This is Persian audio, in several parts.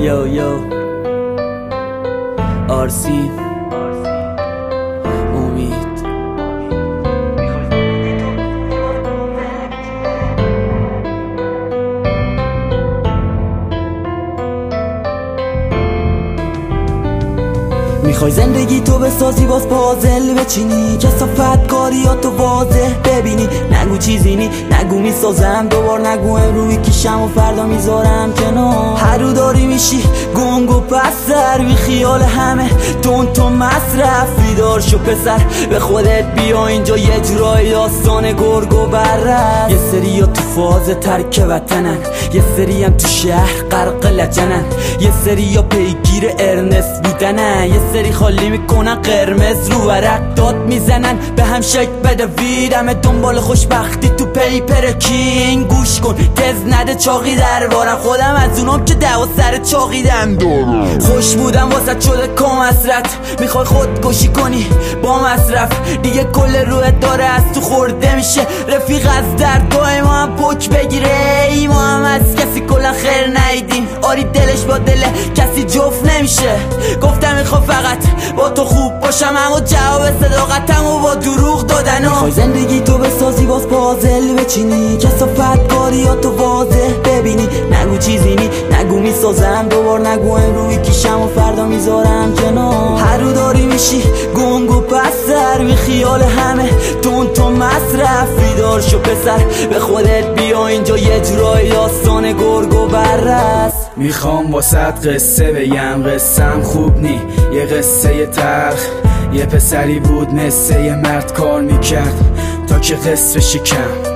یو آرسین امید. میخوای زندگی تو بسازی باز پازل بچینی، کثافت کاریاتو واضح ببینی. نگو چیزی نی، نگو میسازم دوبار، نگو امروز کیشم و فردا میذارم کنار. هر رو داری میشی گنگ و پسر، بی خیال همه تون مصرف. بیدار شو پسر، به خودت بیا اینجا یه جورای داستان گرگ و بره. یه سری ها تو فاز ترک وطنن، یه سری هم تو شهر غرق لجنن، یه سری ها پیگیر ارنست بودنن، یه سری خالی میکنن قرمز رو ورق داد میزنن به هم شک بده ویدم دنبال خوشبختی تو پیپر کینگ. گوش کن تز نده چاقی دربارم، خودم از اونام که دعوا سر چاقیدم. خوش بودم واسه شده کام حسرت، میخوای خودکشی کنی با مصرف. دیگه کل روحت داره از تو خورده میشه، رفیق از دردای ما هم پک بگیره. ای ما هم از کسی کلا خیر نیدیم، آری دلش با دل کسی جفت نمیشه. گفتم میخوام فقط با تو خوب باشم، اما جواب صداقتم و با دروغ دادن. میخوای زندگی تو بسازی باز پازل بچینی، کثافت کاریاتو واضح ببینی. نگو چیزی نی، نگو میسازم دوبار، نگو امروز کیشم و فردا میذارم کنار. هر رو داری میشی گنگ و پسر، بی خیال همه تون مصرف. بیدار شو پسر، به خودت بیا اینجا یه جورای داستان گرگ و بره. میخوام واسط قصه بگم، قصم خوب نی، یه قصه تلخ. یه پسری بود مثل یه مرد کار میکرد تا که قصر شکم.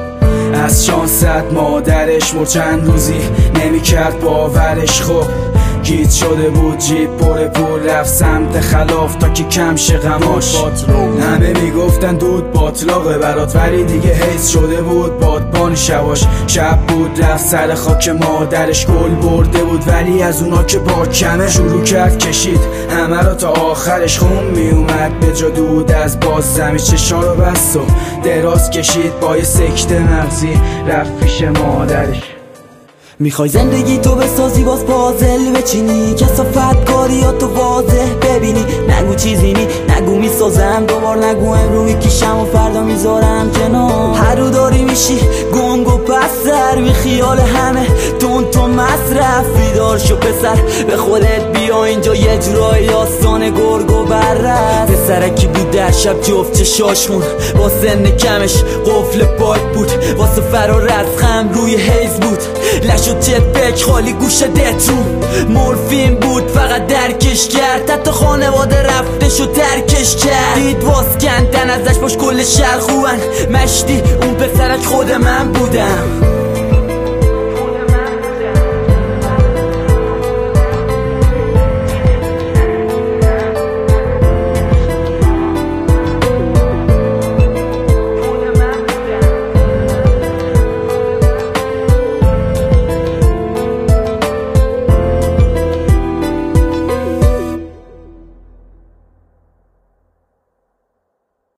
از شانست مادرش مرد، چند روزی نمیکرد باورش. خب گیت شده بود جیب پر پول، رفت سمت خلاف تا که کم شه غماش. همه میگفتن دود باطلاقه برات، ولی دیگه حیث شده بود بادبان شواش. شب بود رفت سر خاک مادرش، گل برده بود ولی از اونا که با کمه. شروع کرد کشید همه را تا آخرش، خون میومد به جا دود از باز زمین. چشا رو بست و دراز کشید با یه سکته مغزی، رفت پیش مادرش. میخوای زندگی تو بسازی باز پازل بچینی، کثافت کاریاتو واضح ببینی. نگو چیزی نی، نگو میسازم دوبار، نگو امروز کیشم و فردا میذارم کنار. هر رو داری میشی گنگ و پسر، بی خیال همه تون مصرف. بیدار شو پسر، به خودت بیا اینجا یه جورای داستان گرگ و بره. پسرکی بود در شب جفت چشاش خون، با سن کمش قفل پاک بود، واسه فرار از غم روی حیز بود. لشو جت بک خالی گوش دتون، مورفین بود فقط درکش کرد. حتی خانواده رفتش و ترکش کرد. دید واس کندن ازش باش کل شهر خوبن، مشتی اون پسرک خود من بودم.